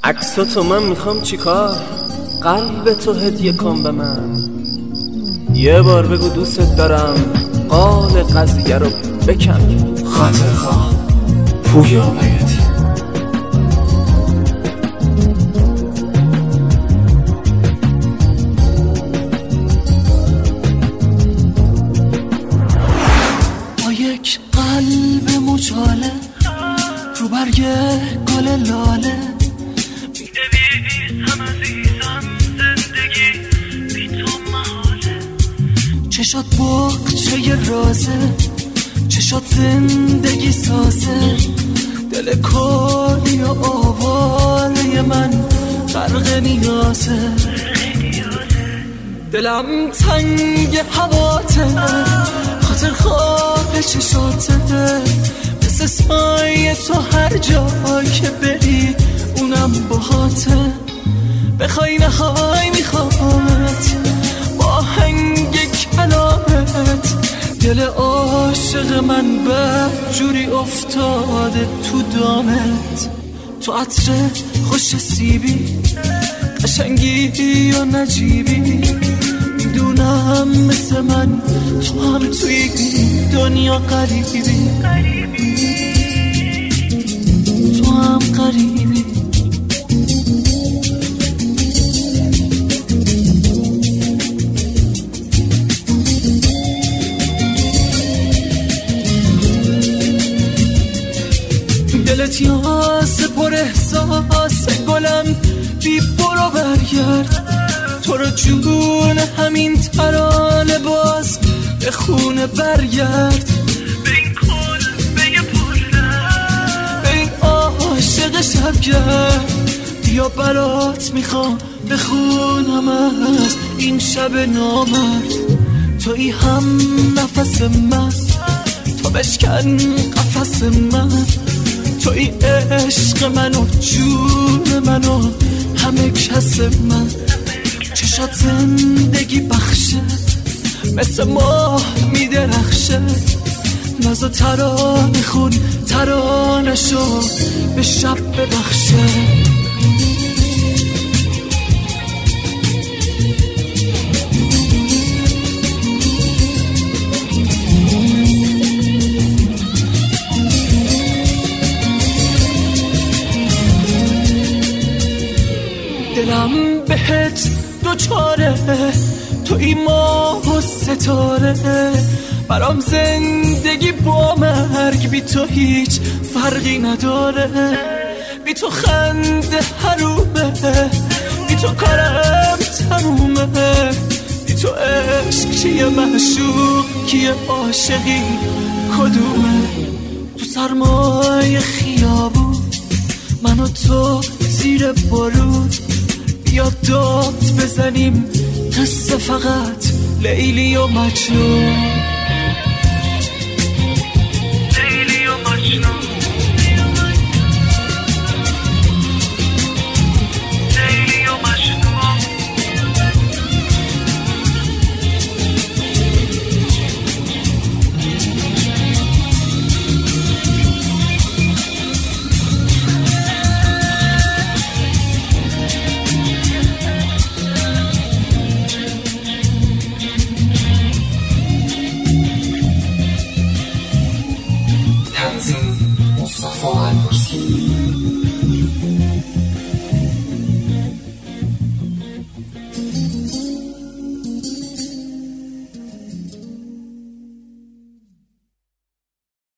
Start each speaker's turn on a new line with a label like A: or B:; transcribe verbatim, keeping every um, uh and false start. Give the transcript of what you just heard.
A: عکساتو من میخوام چیکار؟ قلب تو هدیه کن به من. یه بار بگو دوست دارم، قال قضیه رو بکن.
B: خاطر خواه پویا بیتی.
C: با یک قلب مچاله رو برگ گل لاله می‌نویسم عزیزم زندگی بی تو محاله. چشات بغچه رازه، چشات زندگی سازه، دل کلی و آواره من غرق نیازه. دلم تنگ هواته، خاطر خواه چشاته، مثل سایه تو هر جا که بری اونم باهاته. بخوای نخوای میخوامت با آهنگ کلامت. دل عاشق من به جوری افتاده تو دامت. تو عطر خوش سیبی، قشنگی و نجیبی، میدونم مثل من تو هم توی دنیا غریبی، تو هم غریبی. دلت یاسه پر احساس گلم بی برو برگرد. تو رو جون همین ترانه باز به خونه برگرد. به این کل به یه پرده، به این عاشق شبگرد. بیا برات میخوام بخونم از این شب نامرد. تویی هم نفس من، تو بشکن قفس من. توی عشق من و جون من و همه کس من. چشات زندگی بخشه، مثل ماه میدرخشه. نازو ترانه خون ترانشو به شب ببخشه. دلم بهت دوچاره، توی ماه و ستاره. برام زندگی با مرگ بی تو هیچ فرقی نداره. بی تو خنده حرومه، بی تو کارم تمومه. بی تو عشق کیه، معشوق کیه، عاشقی کدومه؟ تو سرمای خیابون من و تو زیر بارون، بیا داد بزنیم قصه فقط لیلی و مجنون.